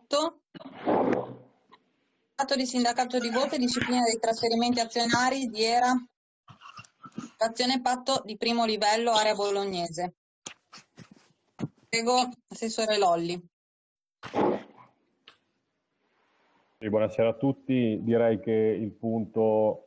atto. Atto di sindacato di voto e disciplina dei trasferimenti azionari di ERA, azione patto di primo livello, area bolognese. Prego, Assessore Lolli. Buonasera a tutti, direi che il punto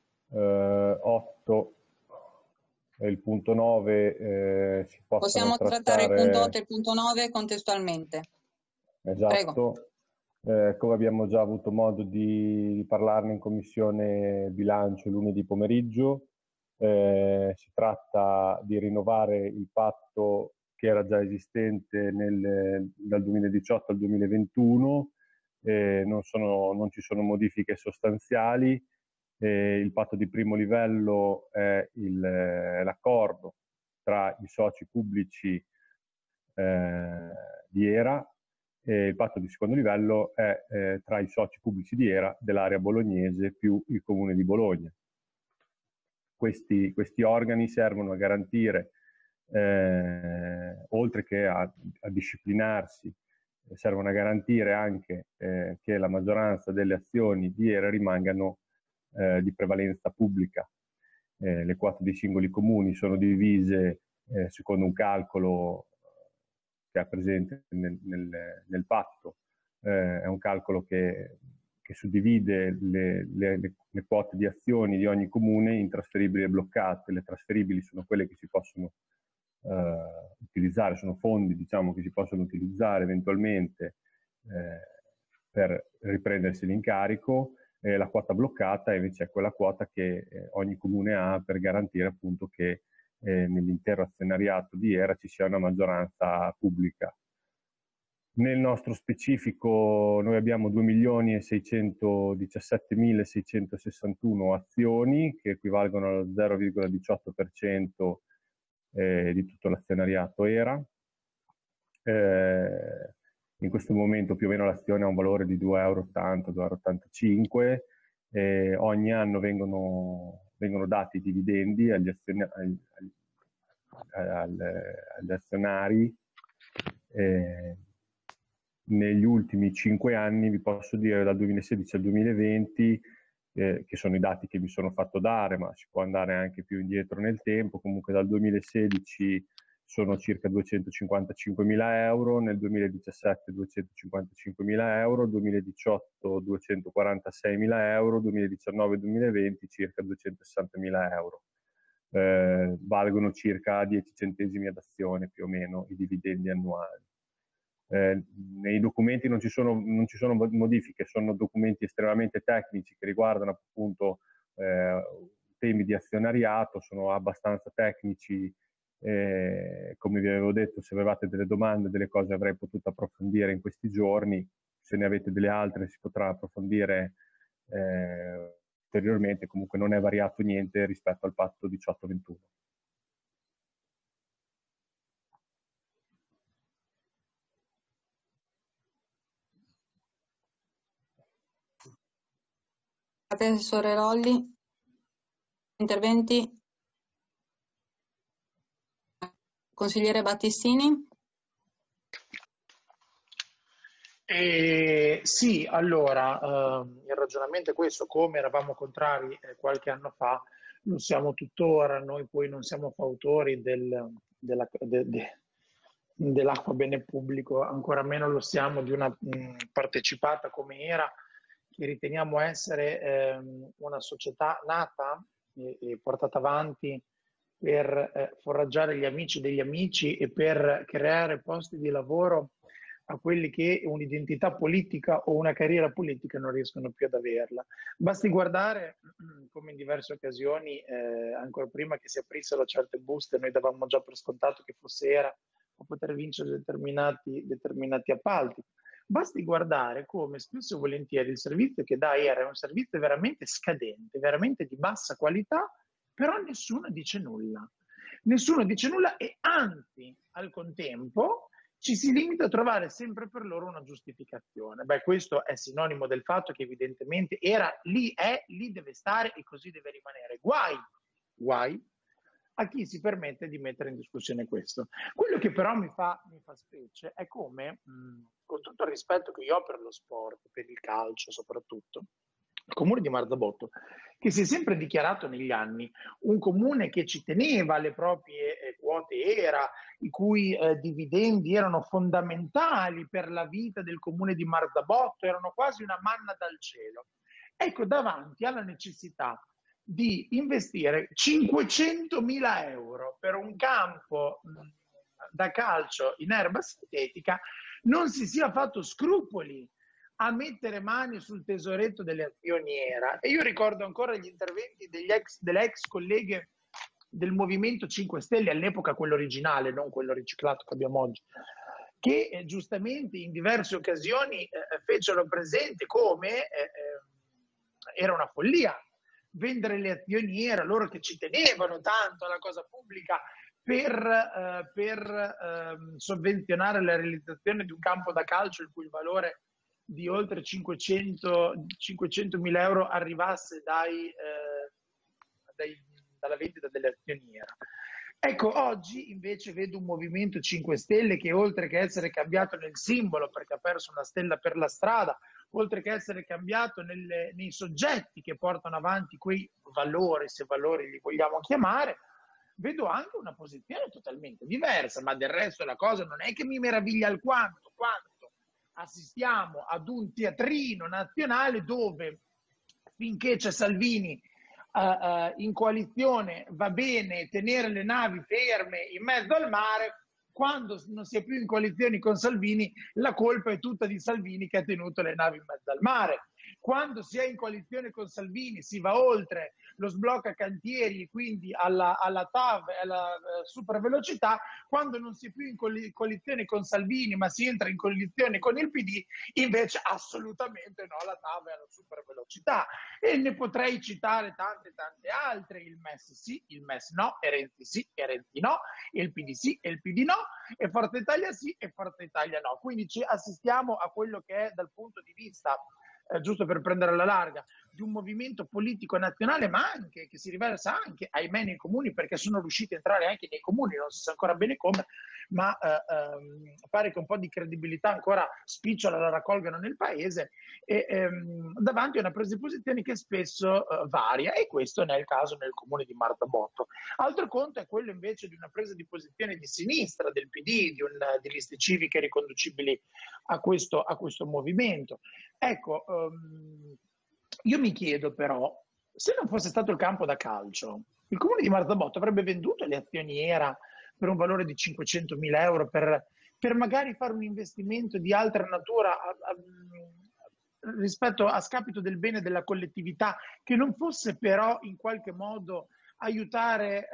8 e il punto 9 si possono Possiamo trattare il punto 8 e il punto 9 contestualmente. Esatto, come abbiamo già avuto modo di parlarne in Commissione Bilancio lunedì pomeriggio, si tratta di rinnovare il patto che era già esistente dal 2018 al 2021, non ci sono modifiche sostanziali. Il patto di primo livello è l'accordo tra i soci pubblici di ERA, e il patto di secondo livello è tra i soci pubblici di ERA dell'area bolognese più il Comune di Bologna. Questi organi servono a garantire, oltre che a disciplinarsi, servono a garantire anche che la maggioranza delle azioni di ERA rimangano di prevalenza pubblica. Le quote dei singoli comuni sono divise secondo un calcolo che è presente nel patto, è un calcolo che suddivide le quote di azioni di ogni comune in trasferibili e bloccate. Le trasferibili sono quelle che si possono utilizzare, sono fondi, diciamo, che si possono utilizzare eventualmente per riprendersi l'incarico. La quota bloccata invece è quella quota che ogni comune ha per garantire appunto che nell'intero azionariato di ERA ci sia una maggioranza pubblica. Nel nostro specifico noi abbiamo 2.617.661 azioni che equivalgono allo 0,18% di tutto l'azionariato ERA. In questo momento più o meno l'azione ha un valore di 2,80 euro, 2,85 euro. Ogni anno vengono dati i dividendi agli azionari. Negli ultimi 5 anni, vi posso dire, dal 2016 al 2020, che sono i dati che mi sono fatto dare, ma si può andare anche più indietro nel tempo. Comunque dal 2016 sono circa 255.000 euro, nel 2017 255.000 euro, 2018 246.000 euro, 2019-2020 circa 260.000 euro. Valgono circa 10 centesimi ad azione più o meno i dividendi annuali. Nei documenti non ci sono modifiche, sono documenti estremamente tecnici che riguardano appunto temi di azionariato, sono abbastanza tecnici. Come vi avevo detto, se avevate delle domande, delle cose avrei potuto approfondire in questi giorni. Se ne avete delle altre si potrà approfondire ulteriormente. Comunque non è variato niente rispetto al patto 18-21. Assessore Lolli, interventi? Consigliere Battistini? Sì, allora, il ragionamento è questo: come eravamo contrari qualche anno fa, lo siamo tuttora. Noi poi non siamo fautori dell'acqua bene pubblico, ancora meno lo siamo di una partecipata come ERA, che riteniamo essere una società nata e portata avanti per foraggiare gli amici degli amici e per creare posti di lavoro a quelli che un'identità politica o una carriera politica non riescono più ad averla. Basti guardare come in diverse occasioni, ancora prima che si aprissero certe buste, noi davamo già per scontato che fosse ERA a poter vincere determinati appalti. Basti guardare come spesso e volentieri il servizio che dà ERA è un servizio veramente scadente, veramente di bassa qualità, però nessuno dice nulla. Nessuno dice nulla e anzi, al contempo, ci si limita a trovare sempre per loro una giustificazione. Beh, questo è sinonimo del fatto che evidentemente ERA lì deve stare e così deve rimanere. Guai a chi si permette di mettere in discussione questo. Quello che però mi fa specie è come, con tutto il rispetto che io ho per lo sport, per il calcio soprattutto, il comune di Marzabotto, che si è sempre dichiarato negli anni un comune che ci teneva alle proprie quote ERA, i cui dividendi erano fondamentali per la vita del comune di Marzabotto, erano quasi una manna dal cielo. Ecco, davanti alla necessità di investire 500.000 euro per un campo da calcio in erba sintetica, non si sia fatto scrupoli a mettere mani sul tesoretto delle azioni ERA. E io ricordo ancora gli interventi delle ex colleghe del Movimento 5 Stelle, all'epoca quello originale, non quello riciclato che abbiamo oggi, che giustamente in diverse occasioni fecero presente come era una follia vendere le azioni ERA, loro che ci tenevano tanto alla cosa pubblica, per sovvenzionare la realizzazione di un campo da calcio il cui valore di oltre 500.000 euro arrivasse dalla vendita delle azioni ERA. Ecco, oggi invece vedo un Movimento 5 Stelle che, oltre che essere cambiato nel simbolo, perché ha perso una stella per la strada, oltre che essere cambiato nei soggetti che portano avanti quei valori, se valori li vogliamo chiamare, vedo anche una posizione totalmente diversa. Ma del resto la cosa non è che mi meraviglia alquanto quanto assistiamo ad un teatrino nazionale dove, finché c'è Salvini in coalizione, va bene tenere le navi ferme in mezzo al mare. Quando non si è più in coalizione con Salvini, la colpa è tutta di Salvini che ha tenuto le navi in mezzo al mare. Quando si è in coalizione con Salvini si va oltre lo sblocca cantieri, quindi alla TAV e alla super velocità. Quando non si è più in coalizione con Salvini ma si entra in coalizione con il PD, invece assolutamente no, la TAV è alla super velocità. E ne potrei citare tante altre: il MES sì, il MES no, e Renzi sì, e Renzi no, e il PD sì, e il PD no, e Forza Italia sì, e Forza Italia no. Quindi ci assistiamo a quello che è, dal punto di vista, giusto per prendere alla larga, di un movimento politico nazionale, ma anche che si riversa anche, ahimè, nei comuni, perché sono riusciti a entrare anche nei comuni, non si sa ancora bene come, ma pare che un po' di credibilità ancora spicciola la raccolgano nel paese, e davanti a una presa di posizione che spesso varia, e questo è il caso nel comune di Marzabotto. Altro conto è quello invece di una presa di posizione di sinistra, del PD, di liste civiche riconducibili a questo movimento. Ecco, io mi chiedo però, se non fosse stato il campo da calcio, il comune di Marzabotto avrebbe venduto le azioni ERA per un valore di 500.000 euro per magari fare un investimento di altra natura rispetto a scapito del bene della collettività, che non fosse però in qualche modo aiutare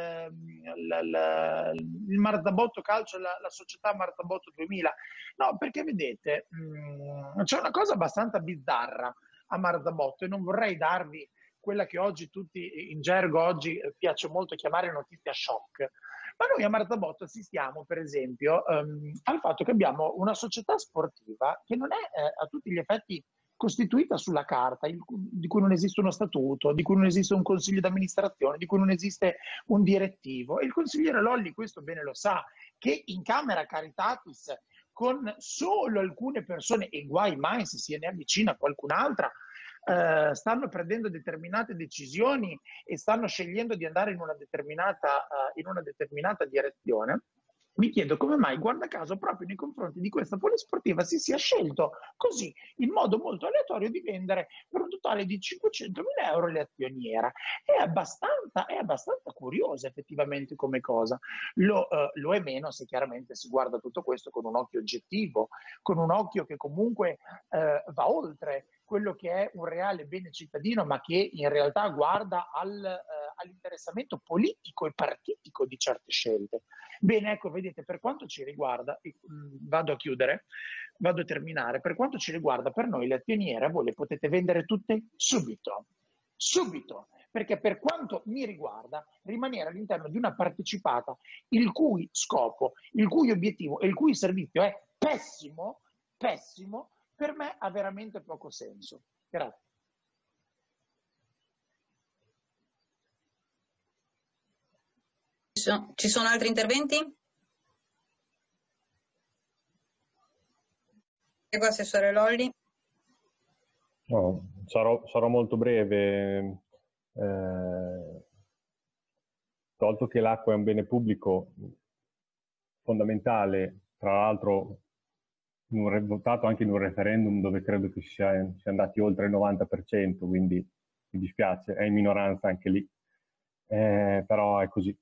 il Marzabotto Calcio, la società Marzabotto 2000. No, perché vedete, c'è una cosa abbastanza bizzarra a Marzabotto, e non vorrei darvi quella che oggi tutti in gergo oggi piace molto chiamare notizia shock. Ma noi a Marzabotto assistiamo, per esempio, al fatto che abbiamo una società sportiva che non è a tutti gli effetti costituita sulla carta, di cui non esiste uno statuto, di cui non esiste un consiglio d'amministrazione, di cui non esiste un direttivo. E il consigliere Lolli questo bene lo sa, che in Camera Caritatis, con solo alcune persone, e guai mai se se ne avvicina qualcun'altra, stanno prendendo determinate decisioni e stanno scegliendo di andare in una determinata direzione. Mi chiedo come mai, guarda caso, proprio nei confronti di questa polisportiva si sia scelto così, in modo molto aleatorio, di vendere per un totale di 500.000 euro le azioni ERA. È abbastanza curiosa effettivamente come cosa. Lo è meno se chiaramente si guarda tutto questo con un occhio oggettivo, con un occhio che comunque va oltre quello che è un reale bene cittadino, ma che in realtà guarda all'interessamento politico e partitico di certe scelte. Bene, ecco, vedete, per quanto ci riguarda, vado a terminare, per quanto ci riguarda, per noi le azioni ERA voi le potete vendere tutte subito, perché per quanto mi riguarda rimanere all'interno di una partecipata il cui scopo, il cui obiettivo e il cui servizio è pessimo, per me ha veramente poco senso. Grazie. Ci sono altri interventi? Prego, Assessore Lolli. No, sarò molto breve. Tolto che l'acqua è un bene pubblico fondamentale, tra l'altro votato anche in un referendum dove credo che si sia andati oltre il 90%, quindi mi dispiace, è in minoranza anche lì, però è così.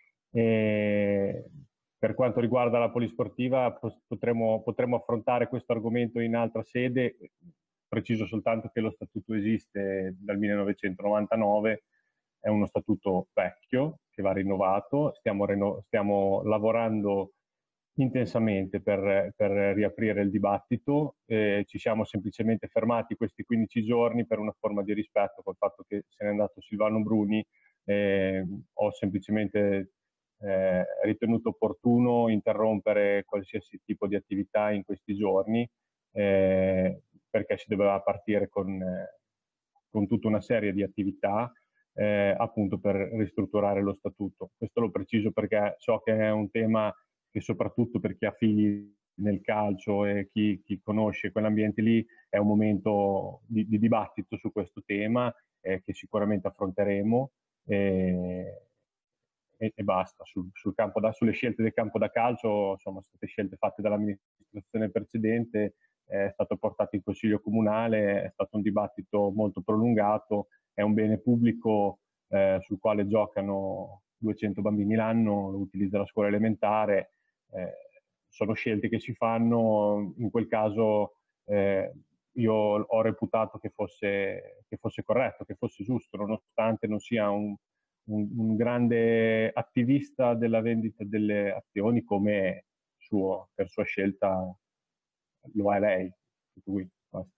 Per quanto riguarda la polisportiva potremmo affrontare questo argomento in altra sede. Preciso soltanto che lo statuto esiste dal 1999, è uno statuto vecchio che va rinnovato, stiamo lavorando intensamente per riaprire il dibattito. Ci siamo semplicemente fermati questi 15 giorni per una forma di rispetto col fatto che se n'è andato Silvano Bruni. Ho semplicemente ritenuto opportuno interrompere qualsiasi tipo di attività in questi giorni, perché si doveva partire con tutta una serie di attività appunto per ristrutturare lo statuto. Questo lo preciso perché so che è un tema che soprattutto per chi ha figli nel calcio e chi conosce quell'ambiente lì è un momento di dibattito su questo tema che sicuramente affronteremo e basta. Sulle scelte del campo da calcio, insomma, sono state scelte fatte dall'amministrazione precedente, è stato portato in consiglio comunale, è stato un dibattito molto prolungato, è un bene pubblico sul quale giocano 200 bambini l'anno, lo utilizza la scuola elementare, sono scelte che si fanno. In quel caso io ho reputato che fosse corretto, che fosse giusto, nonostante non sia un grande attivista della vendita delle azioni come per sua scelta lo è lei. Qui, basta.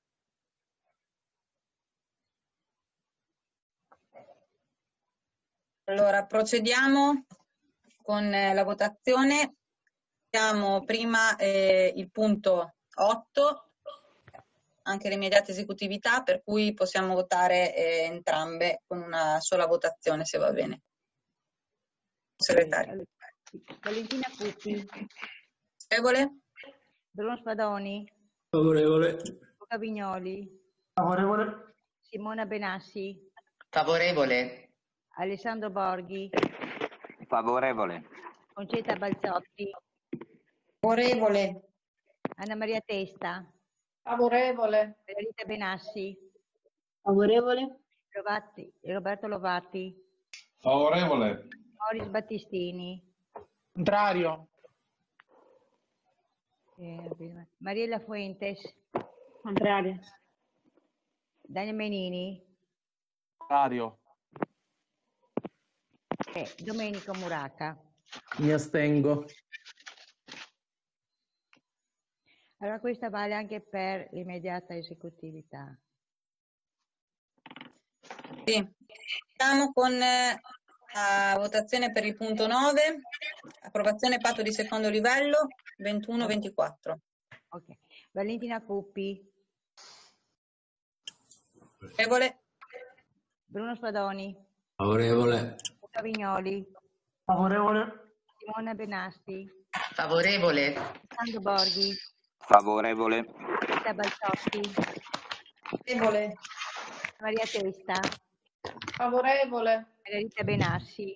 Allora, procediamo con la votazione. Abbiamo prima il punto 8, anche l'immediata esecutività, per cui possiamo votare entrambe con una sola votazione, se va bene. Segretario. Valentina Pucci. Favorevole? Bruno Spadoni. Favorevole. Luca Vignoli. Favorevole. Simona Benassi. Favorevole. Alessandro Borghi. Favorevole. Concetta Balzotti. Favorevole. Anna Maria Testa. Favorevole. Margherita Benassi. Favorevole. Roberto Lovati. Favorevole. Moris Battistini. Contrario. Mariella Fuentes. Contrario. Daniel Menini. Contrario. Domenico Muraca. Mi astengo. Allora questa vale anche per l'immediata esecutività. Sì. Siamo con la votazione per il punto 9, approvazione patto di secondo livello 21-24. Ok. Valentina Puppi. Favorevole? Bruno Spadoni. Favorevole. Luca Vignoli. Favorevole. Simona Benassi. Favorevole. Alessandro Borghi. Favorevole. Rita Balzotti. Favorevole. Maria Testa. Favorevole. Margherita Benassi.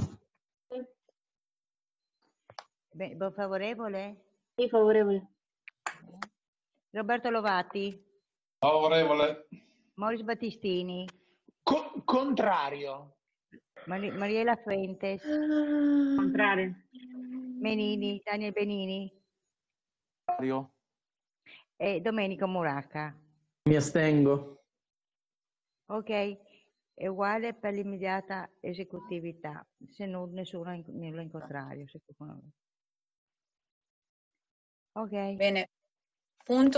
Favorevole? Sì, favorevole. Roberto Lovati. Favorevole. Moris Battistini. Contrario. Mariella Fuentes. Contrario. Menini. Daniel Benini. Contrario. E Domenico Muraca. Mi astengo. Ok, è uguale per l'immediata esecutività, se non nessuno in contrario. Ok. Bene. Punto